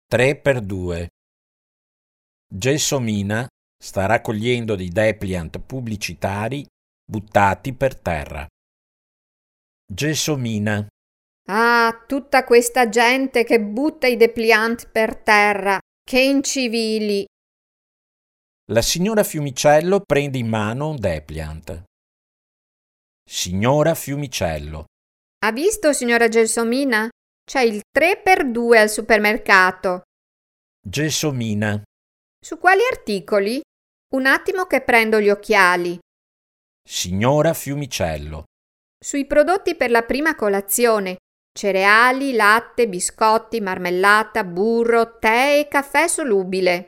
3x2. Gelsomina sta raccogliendo dei dépliant pubblicitari buttati per terra. Gelsomina. Ah, tutta questa gente che butta i dépliant per terra, che incivili! La signora Fiumicello prende in mano un dépliant. Signora Fiumicello. Ha visto, signora Gelsomina? C'è il 3x2 al supermercato. Gelsomina. Su quali articoli? Un attimo che prendo gli occhiali. Signora Fiumicello. Sui prodotti per la prima colazione. Cereali, latte, biscotti, marmellata, burro, tè e caffè solubile.